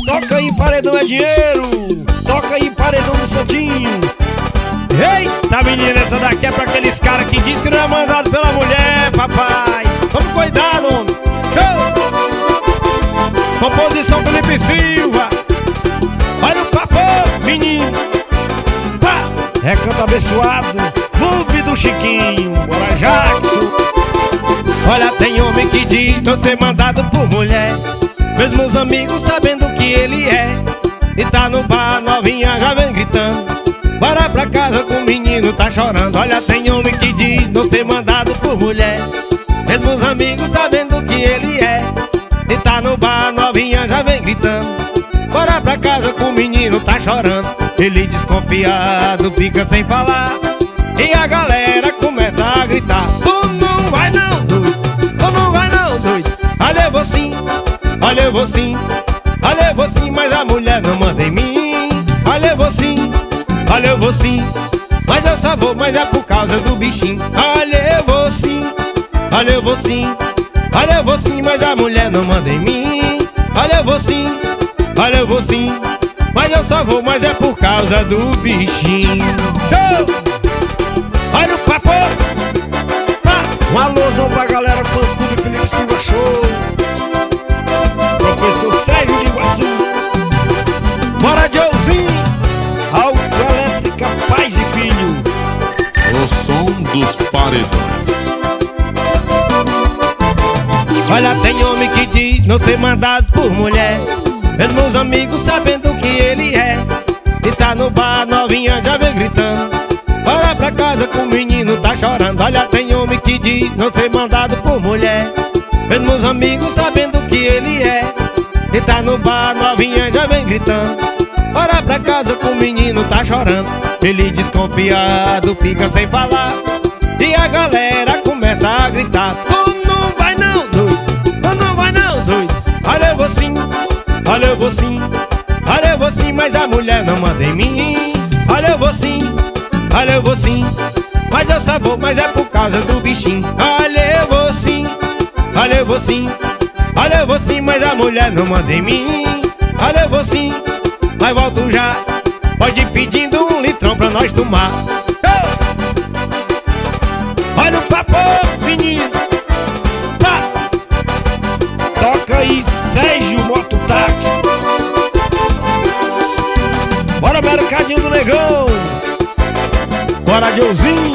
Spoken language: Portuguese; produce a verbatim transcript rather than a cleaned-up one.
Toca aí, paredão é dinheiro. Toca aí, paredão do Santinho. Eita, menina, essa daqui é pra aqueles caras que diz que não é mandado pela mulher, papai. Tome cuidado, homem. Oh! Composição Felipe Silva. Olha o papo, menino. Pá! É canto abençoado. Clube do Chiquinho. Bora, Jackson. Olha, tem homem que diz não ser mandado por mulher, mesmo os amigos sabendo que ele é. E tá no bar, novinha já vem gritando, bora pra casa que o menino tá chorando. Olha, tem homem que diz não ser mandado por mulher, mesmo os amigos sabendo que ele é. E tá no bar, novinha já vem gritando, bora pra casa que o menino tá chorando. Ele desconfiado fica sem falar, e a galera começa a gritar: tu não vai não, doido, tu não vai não, doido. Olha, eu vou sim, olha, eu vou sim, olha, eu vou sim, mas a mulher não manda em mim. Olha, eu vou sim, olha, eu vou sim, mas eu só vou, mas é por causa do bichinho. Olha, eu vou sim, olha, eu vou sim, olha, eu vou sim, mas a mulher não manda em mim. Olha, eu vou sim, olha, eu vou sim, mas eu só vou, mas é por causa do bichinho. Show! Olha o papo! Ah, um alôzão pra galera fã clube Felipe Silva Show. Professor Sérgio de Iguaçu. Bora de ouvir Autoelétrica Pais e Filho. O som dos paredões. Olha, tem homem que diz não ser mandado por mulher, mesmo os amigos sabendo que ele é. E tá no bar, novinha já vem gritando, bora pra casa que o menino tá chorando. Olha, tem homem que diz não ser mandado por mulher, mesmo os amigos sabendo que ele é. E tá no bar, novinha já vem gritando, bora pra casa que o menino tá chorando. Ele desconfiado fica sem falar, e a galera começa a gritar: tu não vai não, doido, tu não vai não, doido. Olha, eu vou sim, olha, eu vou sim, olha, eu vou sim, mas a mulher não manda em mim. Olha, eu vou sim, olha, eu vou sim, mas eu só vou, mas é por causa do bichinho. Olha, eu vou sim, olha, eu vou sim, olha, eu vou sim, mas a mulher não manda em mim. Olha, eu vou sim, mas volto já, pode ir pedindo um litrão pra nós tomar. Oh! Olha o papo, menino. Tá. Toca aí, Sérgio Mototáxi. Bora, mercadinho do negão. Bora, Deusinho.